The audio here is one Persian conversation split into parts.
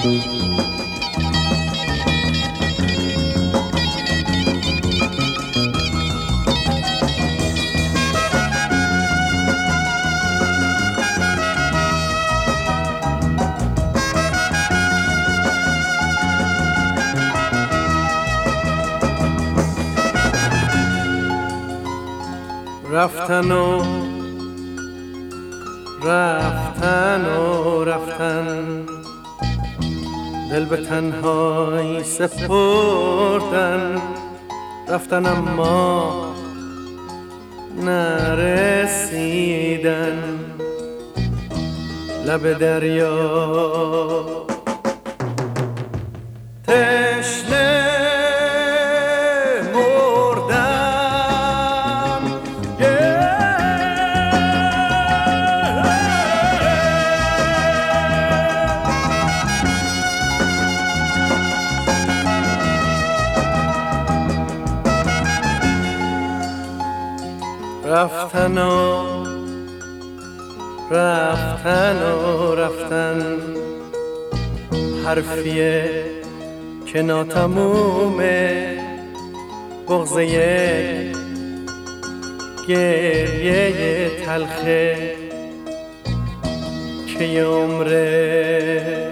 رفتن و رفتن و رفتن، دل به تنهایی سپردن. رفتن اما نرسیدن، لب دریا تشنه رفتن و رفتن و رفتن، حرفیه که ناتمومه، بغضه گریه تلخه که یه عمره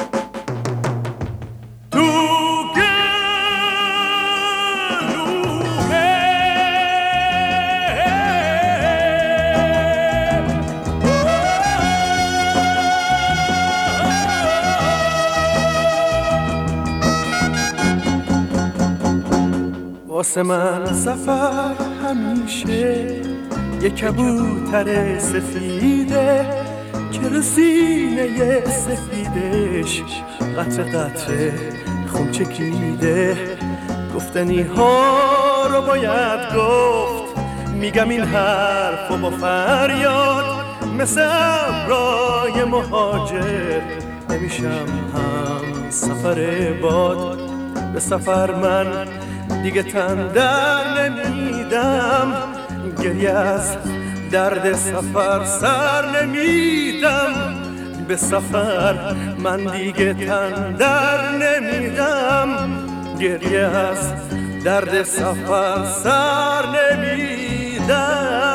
واسه من سفر همیشه یه کبوتر سفیده که رو سینه سفیدش قطره قطره خون چکیده. گفتنی ها رو باید گفت، میگم این حرف و با فریاد، مثل ابرای مهاجر نمیشم هم سفر باد. به سفر من دیگه تن در نمیدم، گریه از درد سفر سر نمیدم. به سفر من دیگه تن در نمیدم، گریه از درد سفر سر نمیدم.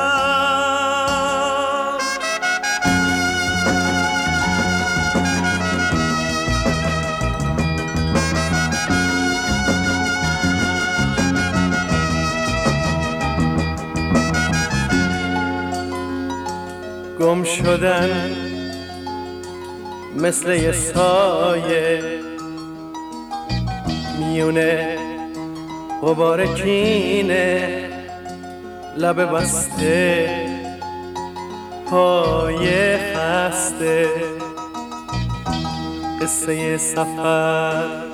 گم شدن مثل یه سایه میونه غبار کینه، لب بسته پای خسته، قصه سفر